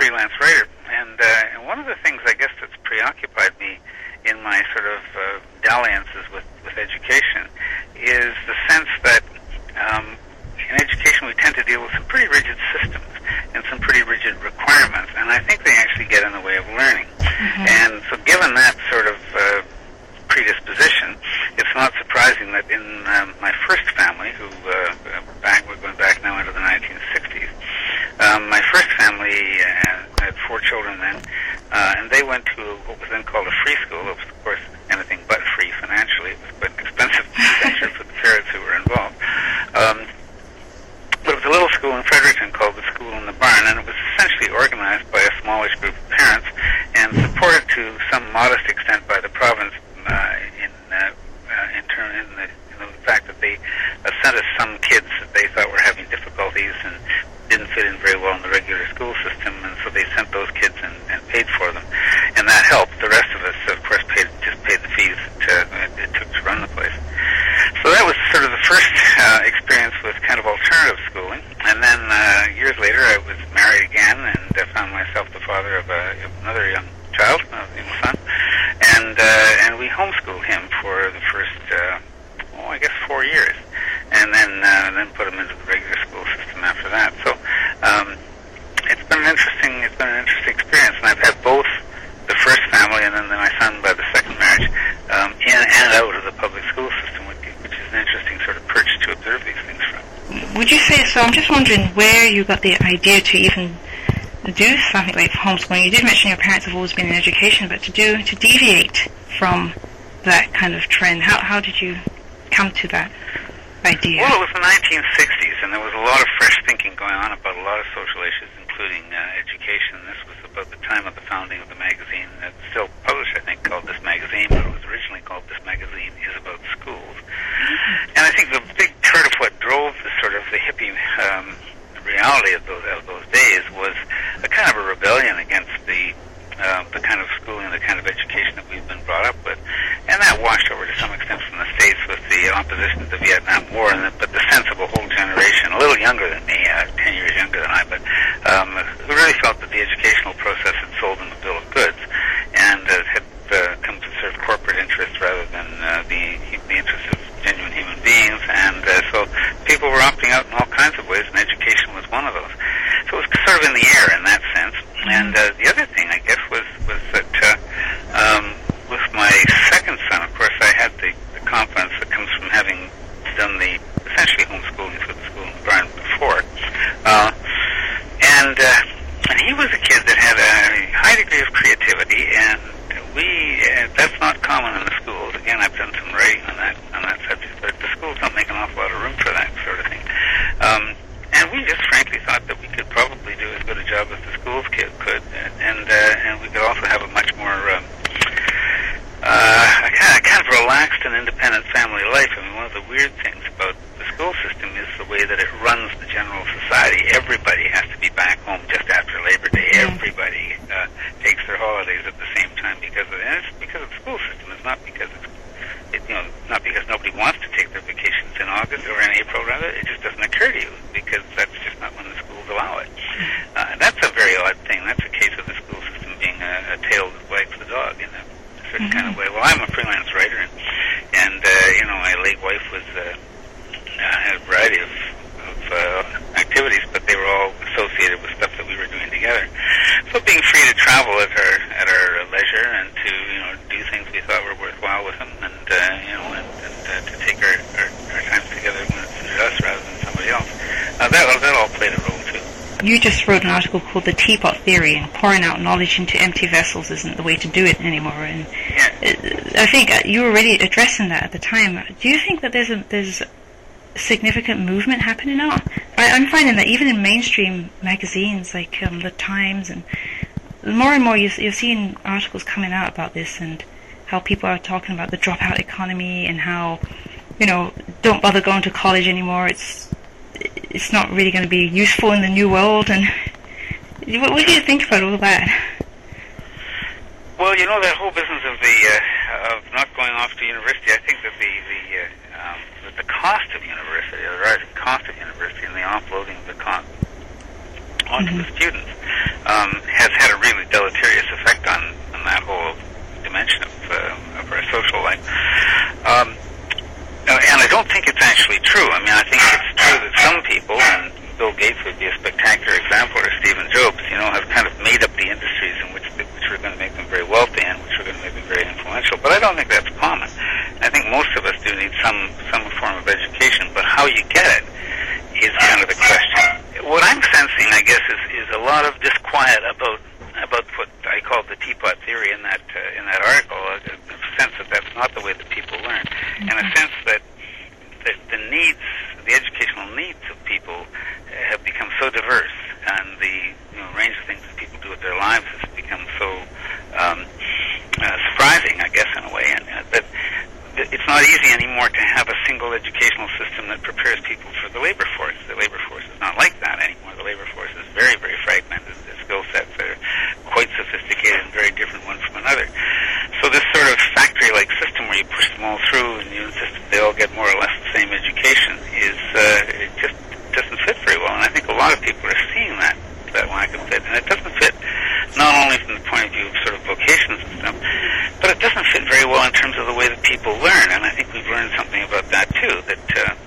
freelance writer, and one of the things I guess that's preoccupied me in my sort of dalliances with education is the sense that in education we tend to deal with some pretty rigid systems and some pretty rigid requirements, and I think they actually get in the way of learning. And so given that sort of predisposition, it's not surprising that in my first family, who we're going back now into the 1960s, my first family had 4 children then, and they went to what was then called a free school. It was, of course, anything but free financially. It was quite an expensive venture for the parents who were involved. But it was a little school in Fredericton called the School in the Barn, and it was essentially organized by a smallish group of parents and supported to some modest extent by the province in the fact that they sent us some kids that they thought were having difficulties and didn't fit in very well in the regular school system, and so they sent those kids and paid for them, and that helped. The rest of us, of course, just paid the fees it took to run the place. So that was sort of the first experience with kind of alternative schooling, and then years later I was married again and found myself the father of another young child, a young son, and we homeschooled him for the first, I guess 4 years, and then put him into the regular school system after that. So it's been an interesting experience, and I've had both the first family and then my son by the second marriage in and out of the public school system, which is an interesting sort of perch to observe these things from. Would you say so? I'm just wondering where you got the idea to even do something like homeschooling. You did mention your parents have always been in education, but to deviate from that kind of trend, how did you come to that idea? Well, it was the 1960s, and there was a lot of fresh thinking going on about a lot of social issues, including education. This was about the time of the founding of the magazine. It's still published, I think, called This Magazine, but it was originally called This Magazine is About Schools. And I think the big part of what drove the sort of the hippie reality of those days was a kind of a rebellion against the kind of schooling, the kind of education that we've been brought up with, and that washed over to some extent from the States with the opposition to the Vietnam War, but the sense of a whole generation, a little younger than me, 10 years younger than I, but who really felt that the educational process had sold them a bill of goods, and had come to serve corporate interests rather than the interests of genuine human beings, and so people were opting out in all kinds of ways, and education was one of those. So it was sort of in the air in that sense. And the other thing, I guess, was that with my second son, of course, I had the confidence that comes from having done the essentially homeschooling for the School in the Barn before. And he was a kid that had a high degree of creativity, and that's not common in the schools. Again, I've done some writing on that subject, but the schools don't make an awful lot of room for that sort of thing. And we just frankly thought that we could probably do as good a job as the schools could, and we could also have a much more kind of relaxed and independent family life. I mean, one of the weird things about the school system is the way that it runs the general society. Everybody has to be back home just after Labor Day. Everybody takes their holidays at the same time because of the school system. It's not because not because nobody wants to take their vacations in August or in April, rather. It just doesn't occur to you because that's just not when the schools allow it. That's a very odd thing. That's a case of the school system being a tail that wags the dog in a certain kind of way. Well, I'm a freelance writer, and my late wife had a variety of activities, but they were all associated with stuff that we were doing together. So being free to travel at our leisure and to do things we thought were worthwhile with them, and to take our time together when it suited us rather than somebody else. That all played a role too. You just wrote an article called The Teapot Theory, and pouring out knowledge into empty vessels isn't the way to do it anymore. And I think you were already addressing that at the time. Do you think that there's significant movement happening now? I'm finding that even in mainstream magazines like The Times, and more you're seeing articles coming out about this, and how people are talking about the dropout economy, and how don't bother going to college anymore. It's not really going to be useful in the new world. And what do you think about all that? Well, that whole business of not going off to university, I think that the cost of university, or the rising cost of university, and the offloading of the onto the students has had a really deleterious effect on that whole dimension of our social life. And I don't think it's actually true. I mean, I think it's true that some people, and Bill Gates would be a spectacular example, or Stephen Jobs, have kind of made up the industries in which are going to make them very wealthy and which are going to make them very influential. But I don't think that's common. I think most of us do need some form of education, but how you get it is kind of the question. What I'm sensing, I guess, is a lot of disquiet about what I called the teapot theory in that article. A sense that that's not the way that people learn, and a sense that the educational needs of people have become so diverse, and the range of things that people do with their lives has become so surprising, I guess, in a way, and that it's not easy anymore to have a single educational system that prepares people for the labor force. The labor force is not like that anymore. The labor force is very, very fragmented. The skill sets are quite sophisticated and very different one from another. So this sort of factory-like system where you push them all through and you insist that they all get more or less the same education it just doesn't fit very well. And I think a lot of people are seeing that lack of fit. And it doesn't fit not only from the point of view of sort of vocations and stuff, but it doesn't fit very well in terms of the way that people learn. And I think we've learned something about that too, that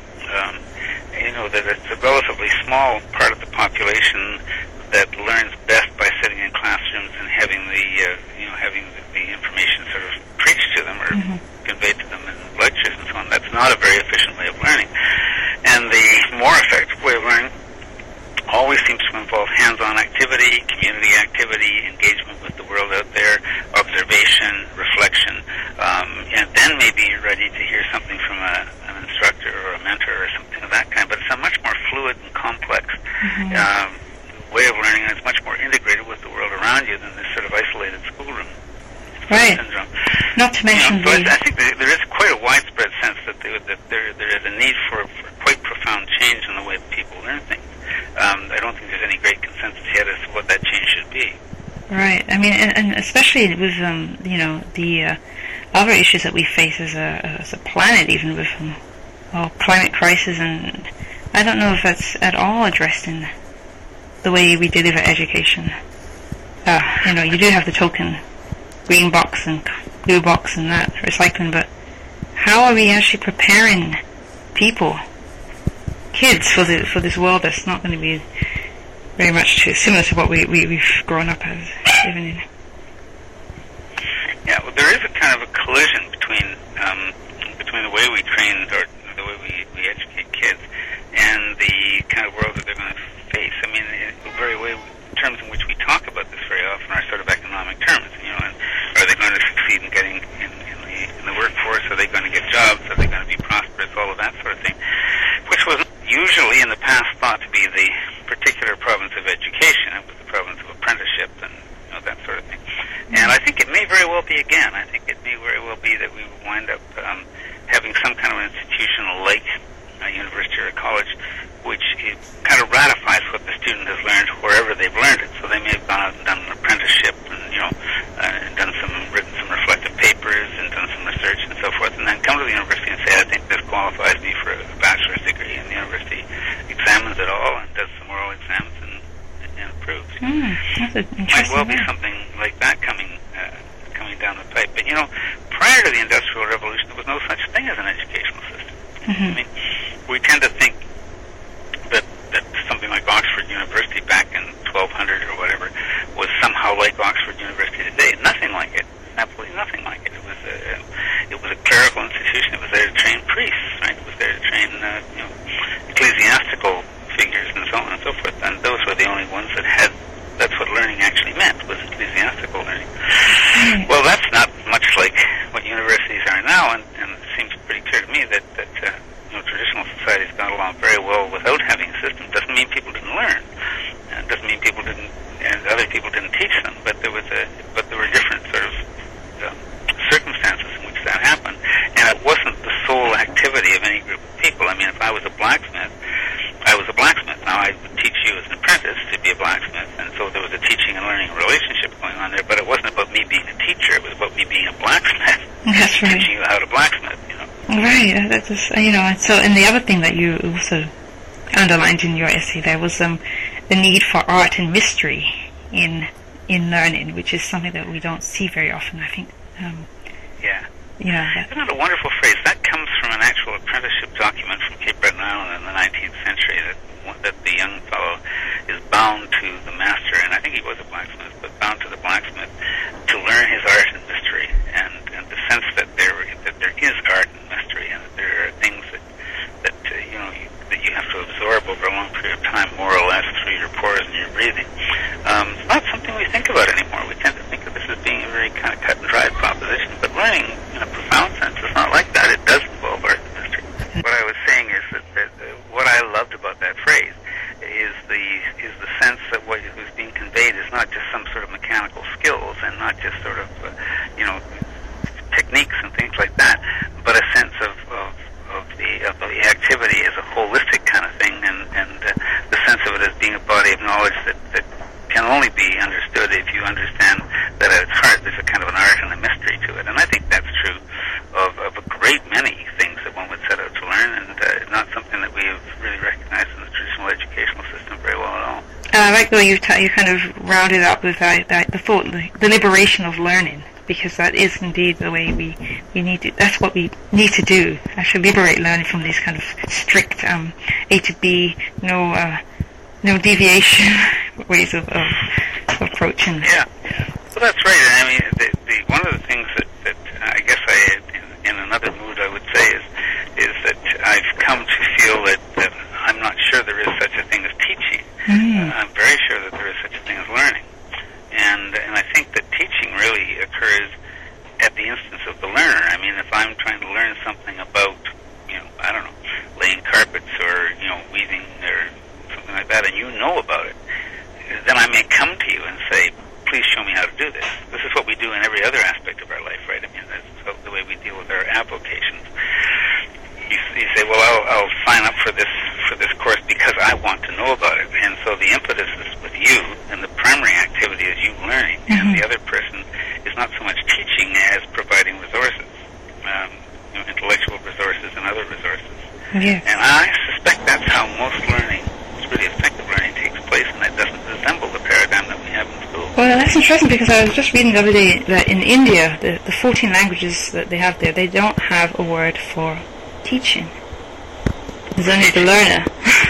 that it's a relatively small part of the population that learns best by sitting in classrooms and having the information sort of preached to them or conveyed to them in lectures and so on. That's not a very efficient way of learning. And the more effective way of learning always seems to involve hands-on activity, community activity, engagement with the world out there, observation, reflection, and then maybe you're ready to hear something from an instructor or a mentor or something of that kind. But it's a much more fluid and complex way of learning, and it's much more integrated with the world around you than this sort of isolated schoolroom syndrome. Not to mention I think there is quite a widespread sense that there is a need for quite profound change in the way that people learn things. I don't think there's any great consensus yet as to what that change should be. Right. I mean, and especially with the other issues that we face as a planet, even with climate crisis, and I don't know if that's at all addressed in the way we deliver education. You do have the token green box and blue box and that recycling, but how are we actually preparing people, kids, for this world that's not going to be very much similar to what we've grown up as living in? Yeah, well, there is a kind of a collision between the way we train or the way we educate kids and the kind of world that they're going to face. I mean, terms in which we talk about this very often are sort of economic terms. And are they going to succeed in getting in the workforce? Are they going to get jobs? Are they going to be prosperous? All of that sort of thing, which was usually in the past thought to be the particular province of education. It was the province of apprenticeship and that sort of thing. And I think it may very well be again. I think it may very well be that we will wind up having some kind of an institution like a university or a college, which kind of ratifies what the student has learned wherever they've learned it. So they may have gone out and done an apprenticeship and written some reflective papers and done some research and so forth, and then come to the university and say, I think this qualifies me for a bachelor's degree, and the university examines it all and does some oral exams and approves. That's interesting. Might well be something like that coming down the pipe. But prior to the Industrial Revolution, there was no such thing as an educational system. I mean, we tend to think that something like Oxford University back in 1200 or whatever was somehow like Oxford University today. Nothing like it. Absolutely nothing like it. It was a clerical institution. It was there to train priests, right? It was there to train ecclesiastical figures and so on and so forth. And those were the only ones that had. That's what learning actually meant, was ecclesiastical learning. Well, that's not much like what universities are now, and it seems pretty clear to me that traditional societies got along very well without having a system. Doesn't mean people didn't learn. Doesn't mean people didn't, and other people didn't teach them. But there were different sort of circumstances in which that happened, and it wasn't the sole activity of any group of people. I mean, if I was a blacksmith, I was a blacksmith. Now I would teach you as an apprentice to be a blacksmith, and so there was a teaching and learning relationship going on there. But it wasn't about me being a teacher; it was about me being a blacksmith. That's right. Teaching you how to blacksmith. Right. That's just, so. And the other thing that you also underlined in your essay there was the need for art and mystery in learning, which is something that we don't see very often, I think. Isn't it a wonderful phrase? That comes from an actual apprenticeship document from Cape Breton Island in the 19th century, that the young fellow is bound to the master, and I think he was a blacksmith, but bound to the blacksmith to learn his art and mystery, and the sense that there is art and mystery, and that there are things that you have to absorb over a long period of time, more or less, through your pores and your breathing. It's not something we think about anymore. We tend to think of this as being a very kind of cut and dried proposition, but learning in a profound sense is not like that. It does involve art and mystery. What I was saying is that what I loved about that phrase is the sense that what was being conveyed is not just some sort of mechanical skills and not just sort of techniques and things like that, but a sense of the activity as a holistic kind of thing, and the sense of it as being a body of knowledge that can only be understood if you understand that at its heart there's a kind of an art and a mystery to it. And I think that's true of a great many things that one would set out to learn, and not something that we have really recognized in the traditional educational system very well at all. I like the way you kind of rounded up with the thought, the liberation of learning, because that is indeed the way we need to. That's what we need to do. Actually, liberate learning from these kind of strict A to B, no deviation ways of approaching. Yeah, well, that's right. I mean, one of the things that I guess in another mood I would say is that I've come to feel that I'm not sure there is such a thing as teaching. I'm very sure that there is such a thing as learning. And I think that teaching really occurs at the instance of the learner. I mean, if I'm trying to learn something about, I don't know, laying carpets or, weaving or something like that, and you know about it, then I may come to you and say, please show me how to do this. This is what we do in every other aspect of our life, right? I mean, that's the way we deal with our avocations. You say, well, I'll sign up for this course because I want to know about it. And so the impetus is with you, and the primary activity is you learning, and the other person is not so much teaching as providing resources, intellectual resources and other resources. Yes. And I suspect that's how most learning, really effective learning, takes place, and it doesn't resemble the paradigm that we have in school. Well, that's interesting, because I was just reading the other day that in India, the 14 languages that they have there, they don't have a word for teaching. There's only the learner.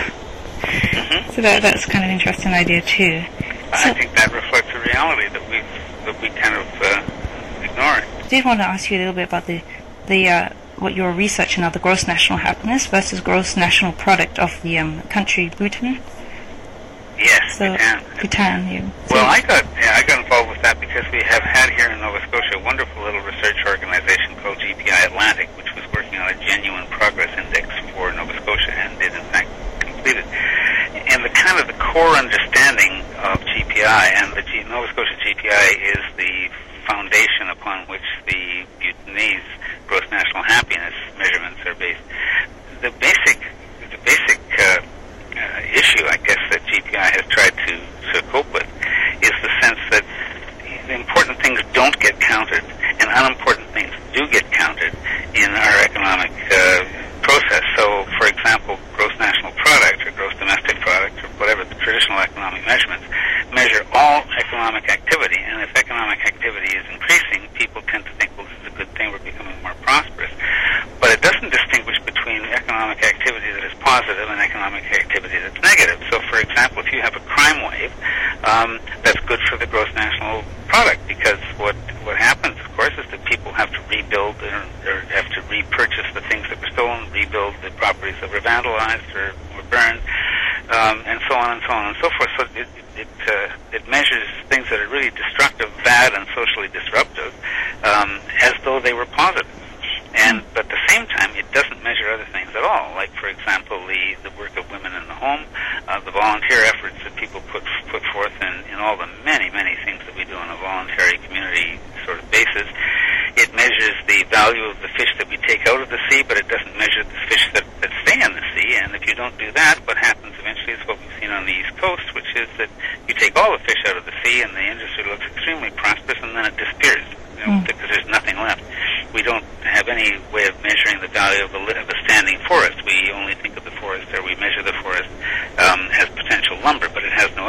So that's kind of an interesting idea too. I think that reflects a reality that we kind of ignore. I did want to ask you a little bit about the what you're researching on the gross national happiness versus gross national product of the country Bhutan. Yes, so, Bhutan. Well, I got involved with that because we have had here in Nova Scotia a wonderful little research organization called GPI Atlantic, which was working on a genuine progress index for Nova Scotia, and did in fact complete it. And the core understanding of GPI, and the Nova Scotia GPI is the foundation upon which the Bhutanese gross national happiness measurements are based. The basic issue, I guess, that GPI has tried to cope with is the sense that the important things don't get counted and unimportant things do get counted in our economic process. So, for example, gross national product or gross domestic product or whatever the traditional economic measurements measure all economic activity, and if economic activity is increasing, people tend to think, well, this is a good thing, we're becoming more prosperous. But it doesn't distinguish between economic activity that is positive and economic activity that's negative. So, for example, if you have a crime wave, that's good for the gross national product, because what happens, of course, is that people have to rebuild or have to repurchase the things that were stolen, rebuild the properties that were vandalized or were burned, and so on and so on and so forth. So it measures things that are really destructive, bad, and socially disruptive as though they were positive. But at the same time, it doesn't measure other things at all, like, for example, the work of women in the home, the volunteer efforts that people put forth in all the many, many things that we do on a voluntary community sort of basis. It measures the value of the fish that we take out of the sea, but it doesn't measure the fish that stay in the sea. And if you don't do that, what happens eventually is what we've seen on the East Coast, which is that you take all the fish out of the sea and the industry looks extremely prosperous, and then it disappears, because there's nothing left. We don't have any way of measuring the value of a standing forest. We only think of the forest, or we measure the forest as potential lumber, but it has no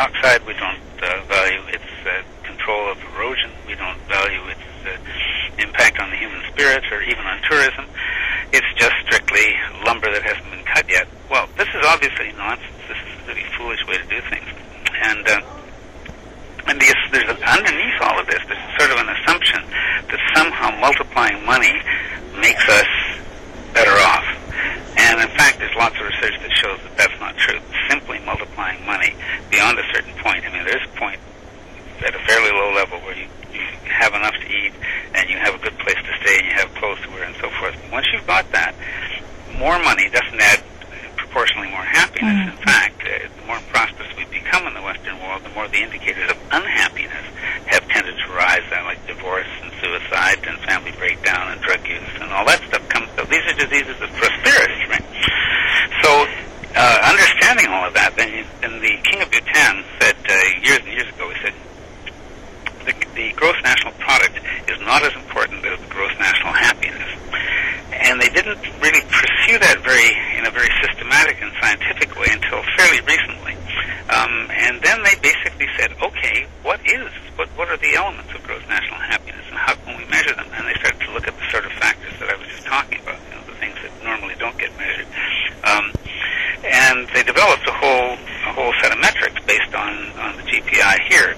dioxide. We don't value its control of erosion. We don't value its impact on the human spirit or even on tourism. It's just strictly lumber that hasn't been cut yet. Well, this is obviously nonsense. This is a really foolish way to do things. And there's underneath all of this, there's sort of an assumption that somehow multiplying money makes us better off. And in fact, there's lots of research that shows that that's not true. Simply multiplying money beyond a certain point. I mean, there's a point at a fairly low level where you have enough to eat and you have a good place to stay and you have clothes to wear and so forth. Once you've got that, more money doesn't add proportionally more happiness. In fact, the more prosperous we become in the Western world, the more the indicators of unhappiness have tended to rise, like divorce and suicide and family breakdown and drug use and all that stuff comes. So these are diseases of prosperity, right? So understanding all of that, then the King of Bhutan said years and years ago, he said, the gross national product is not as important as the gross national happiness. And they didn't really pursue that in a very systematic and scientific way until fairly recently. And then they basically said, okay, what are the elements of gross national happiness and how can we measure them? And they started to look at the sort of factors that I was just talking about, the things that normally don't get measured. And they developed a whole set of metrics based on the GPI here.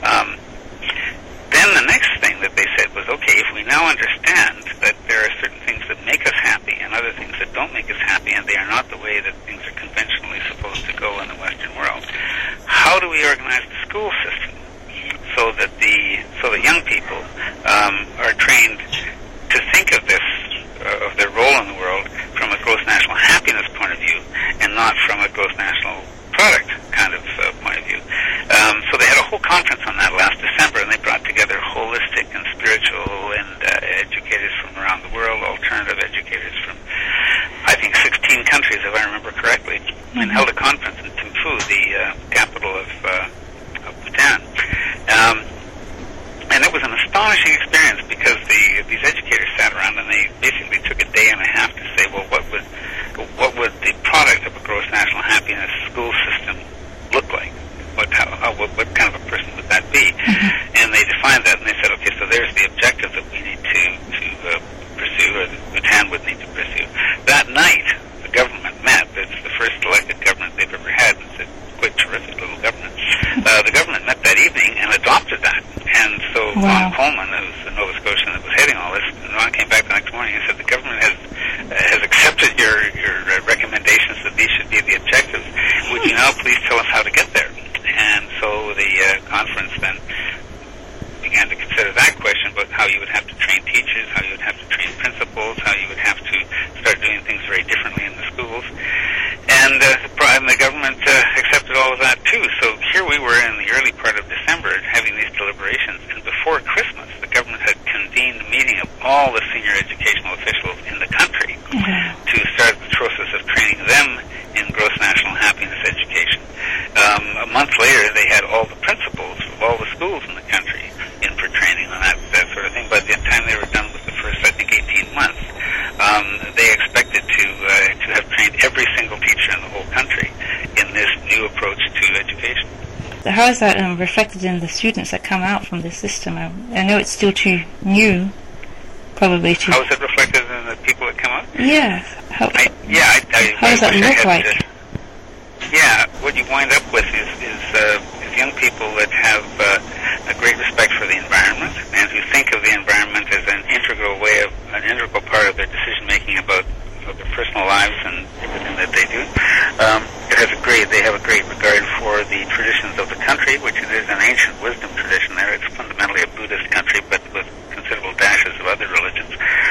Then the next thing that they said was, okay, if we now understand that there are certain things that make us happy and other things that don't make us happy, and they are not the way that things are conventionally supposed to go in the Western world, how do we organize the school system so that young people are trained to think of their role in the world from a gross national happiness point of view and not from a gross national product kind of point of view. So they had a whole conference on that last December, and they brought together holistic and spiritual and educators from around the world, alternative educators from, I think, 16 countries, if I remember correctly, and held a conference in Thimphu, the capital of Bhutan. And it was an astonishing experience because these educators sat around and they basically took a day and a half to say, well, what would the product of a gross national happiness school system look like? What kind of a person would that be? And they defined that, and they said, okay, so there's the objective that we need to pursue, or that Bhutan would need to pursue. That night, the government met. It's the first elected government they've ever had. It's a quite terrific little government. The government met that evening and adopted that. And so Ron Coleman, who's the Nova Scotian that was heading all this, and Ron came back the next morning and said, the government has accepted your recommendations that these should be the objectives. Would you now please tell us how to get there? And so the conference then began to consider that question about how you would have to train teachers, how you would have to train principals, how you would have to start doing things very differently in the schools. And the government accepted all of that too. So here we were in the early part of December having these deliberations, and before Christmas the government had convened a meeting of all the senior educational officials in the country to start the process of training them in gross national happiness education. A month later they had all the principals of all the schools in the country in for training on that sort of thing. By the time they were done with the first, I think, 18 months, they expected to have trained every single teacher in the whole country in this new approach to education. How is that reflected in the students that come out from this system? I know it's still too new, probably. How is it reflected in the people that come out? Yeah. How does that look like? What you wind up with is young people that have a great respect for the environment and who think of the environment as an integral part of their decision making about their personal lives and everything that they do. They have a great regard for the traditions of the country, which is an ancient wisdom tradition there. It's fundamentally a Buddhist country, but with considerable dashes of other religions.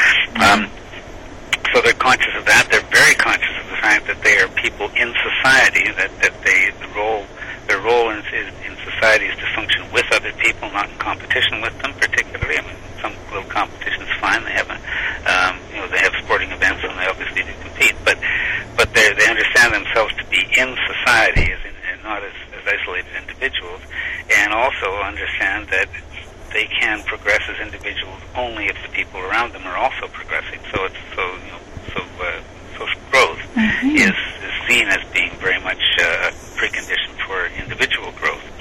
So they're conscious of that. They're very conscious of the fact that they are people in society, their role in society is to function with other people, not in competition with them, particularly. I mean, some little competition's fine. They have they have sporting events and they obviously do compete, but they understand themselves to be in society and not as isolated individuals, and also understand that they can progress as individuals only if the people around them are also progressing. So social growth is seen as being very much a precondition for individual growth.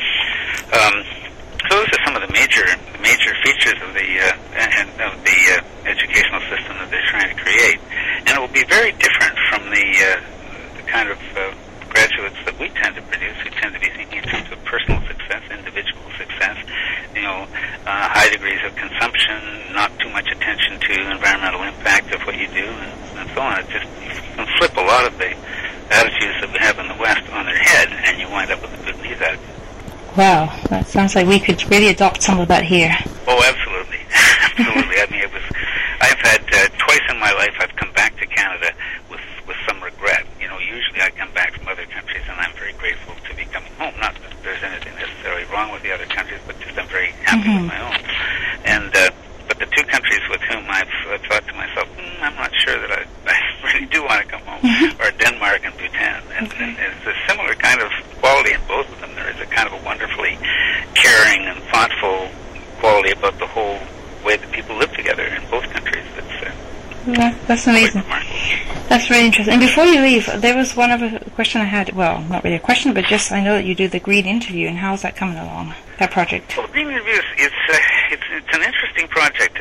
So those are some of the major features of the educational system that they're trying to create, and it will be very different from the kind of graduates that we tend to produce, who tend to be thinking in terms of personal success, individual success, high degrees of consumption, not too much attention to environmental impact of what you do, and so on. It just, you can flip a lot of the attitudes that we have in the West on their head, and you wind up with a good news attitude. Wow, that sounds like we could really adopt some of that here. Oh, absolutely. Absolutely. I mean, I've had, twice in my life, I've come back to Canada with some regret. Usually I come back from other countries and I'm very grateful to be coming home. Not that there's anything necessarily wrong with the other countries, but just I'm very happy with my own. And, but the two countries with whom I've thought to myself, I'm not sure that I really do want to come home, are Denmark and Bhutan. And it's a similar kind of quality in both of them. There is a kind of a wonderfully caring and thoughtful quality about the whole way that people live together in both countries. That's amazing. That's really interesting. And before you leave, there was one other question I had. Well, not really a question, but just I know that you do the Green Interview, and how's that coming along, that project? Well, Green Interview it's an interesting project.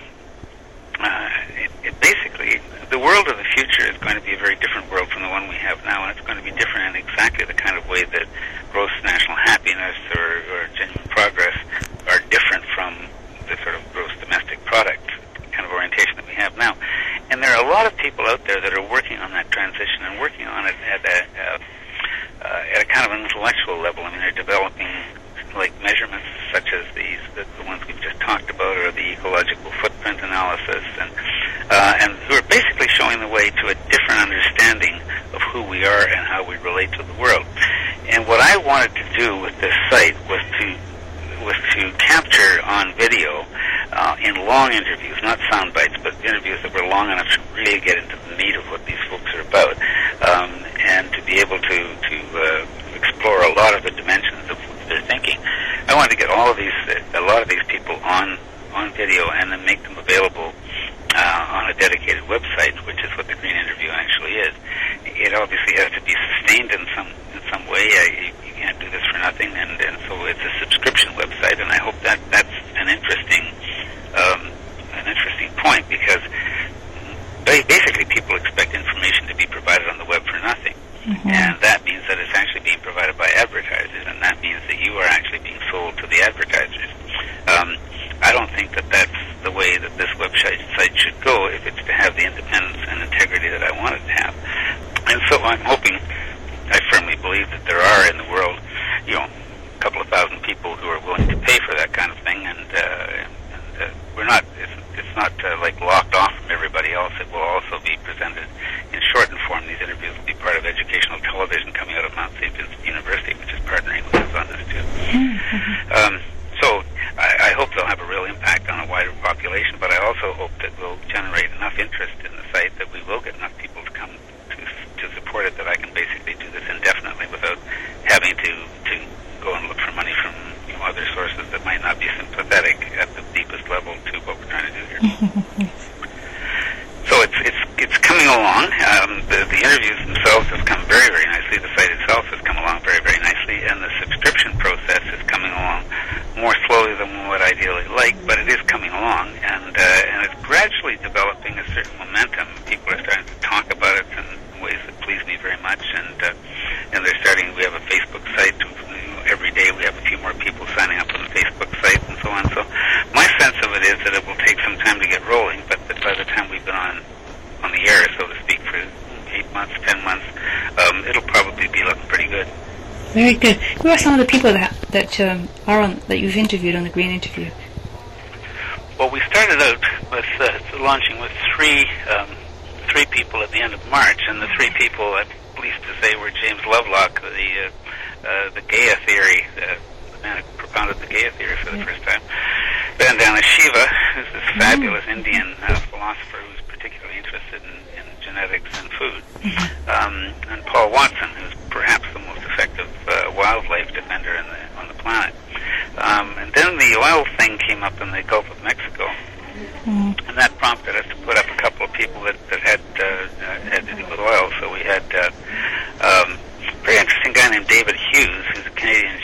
It basically, the world of the future is going to be a very different world from the one we have now, and it's going to be different in exactly the kind of way that gross national happiness or genuine progress are different from the sort of gross domestic product kind of orientation that we have now. And there are a lot of people out there that are working on that transition and working on it at a kind of an intellectual level. I mean, they're developing like measurements such as the ones we've just talked about, or the ecological footprint analysis, and who are basically showing the way to a different understanding of who we are and how we relate to the world. And what I wanted to do with this site was to capture on video in long interviews, not sound bites, but interviews that were long enough to really get into the meat of what these folks are about, and to be able to explore a lot of the dimensions of what they're thinking. I wanted to get a lot of these people on video and then make them available on a dedicated website, which is what the Green Interview actually is. It obviously has to be sustained in some way. You can't do this for nothing, and so it's a subscription website, and I hope that's an interesting point, because basically people expect information to be provided on the web for nothing. And that means that it's actually being provided by advertisers, and that means that you are actually being sold to the advertisers. I don't think that that's the way that this website should go if it's to have the independence and integrity that I want it to have. And so I'm hoping, I firmly believe that there are in the world, a couple of thousand people who are willing to pay for that kind of thing, and we're not, it's not like locked off from everybody else. It will also be presented in shortened form. These interviews will be part of educational television coming out of Mount St. Vincent University, which is partnering with us on this too. So I hope they'll have a real impact on a wider population, but I also hope that we'll generate enough interest in the site that we will get enough people to come to support it, that I can basically do this indefinitely without having to go and look for money from other sources that might not be sympathetic at the deepest level to what we're trying to do here. So it's coming along. The interviews themselves have come very, very nicely. The site itself has come along very, very nicely, and the subscription process is coming along more slowly than we would ideally like, but it is coming along, and it's gradually developing a certain momentum. People are starting to talk about it in ways that please me very much, and they're starting. We have a Facebook site. Every day we have a few more people signing up on the Facebook site and so on. So my sense of it is that it will take some time to get rolling, but that by the time we've been on the air, so to speak, for 8 months, 10 months, it'll probably be looking pretty good. Very good. Who are some of the people that you've interviewed on the Green Interview? Well, we started out with launching with three people at the end of March, and the three people, I'm pleased to say, were James Lovelock, the Gaia theory, the man who propounded the Gaia theory for the first time, Vandana Shiva, who's this fabulous Indian philosopher who's particularly interested in genetics and food, and Paul Watson, who's perhaps the most effective wildlife defender on the planet. And then the oil thing came up in the Gulf of Mexico, and that prompted us to put up a couple of people that had to do with oil. So we had a very interesting guy named David Hughes, who's a Canadian geologist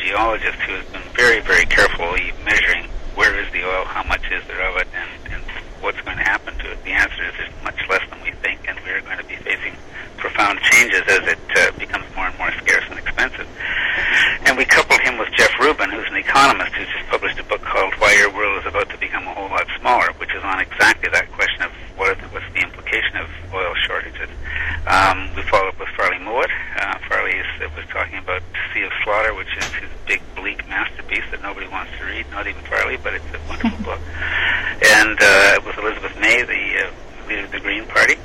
geologist who has been very, very carefully measuring where is the oil, how much is there of it, and what's going to happen to it. The answer is there's much less than we think, and we're going to be facing profound changes as it becomes more and more scarce and expensive. And we coupled him with Jeff Rubin, who's an economist who's just published a book called Why Your World is About to Become a Whole Lot Smaller, which is on exactly that question of what's the implication of oil shortages. We followed up with Farley Mowat. Farley was talking about Sea of Slaughter, which is his big, bleak masterpiece that nobody wants to read, not even Farley, but it's a wonderful book. And with Elizabeth May, the leader of the Green Party.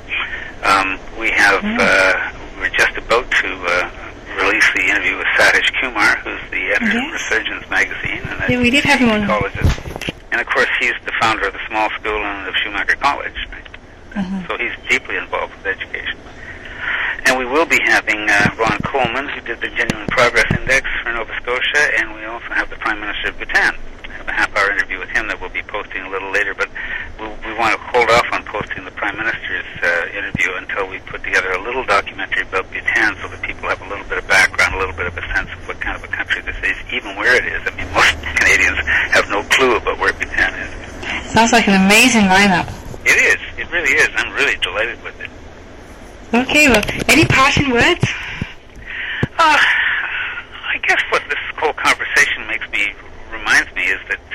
We're just about to release the interview with Satish Kumar, who's the editor of Resurgence magazine. And we did have him on. And of course, he's the founder of the small school and of Schumacher College. Right? So he's deeply involved with education. And we will be having Ron Coleman, who did the Genuine Progress Index for Nova Scotia, and we also have the Prime Minister of Bhutan. We have a half-hour interview with him that we'll be posting a little later, but we want to hold off on posting the Prime Minister's interview until we put together a little documentary about Bhutan so that people have a little bit of background, a little bit of a sense of what kind of a country this is, even where it is. I mean, most Canadians have no clue about where Bhutan is. Sounds like an amazing lineup. It is. It really is. I'm really delighted with it. Okay, well, any parting words? I guess what this whole conversation reminds me is that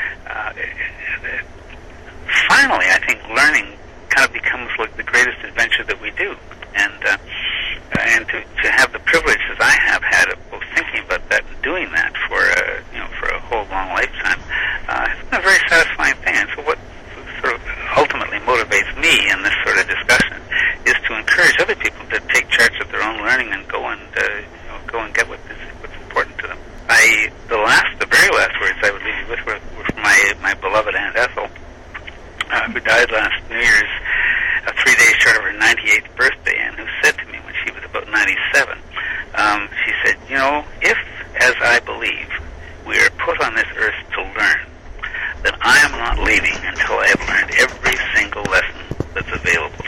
finally, I think learning kind of becomes like the greatest adventure that we do, and to have the privilege as I have had of both thinking about that and doing that for a whole long lifetime, it's been a very satisfying thing. And so what sort of ultimately motivates me in this sort of discussion is to encourage other people to take charge of their own learning and go and get what's important to them. The very last words I would leave you with were from my beloved Aunt Ethel, who died last New Year's, 3 days short of her 98th birthday, and who said to me when she was about 97, she said, if, as I believe, we are put on this earth to learn, then I am not leaving until I have learned every single lesson that's available.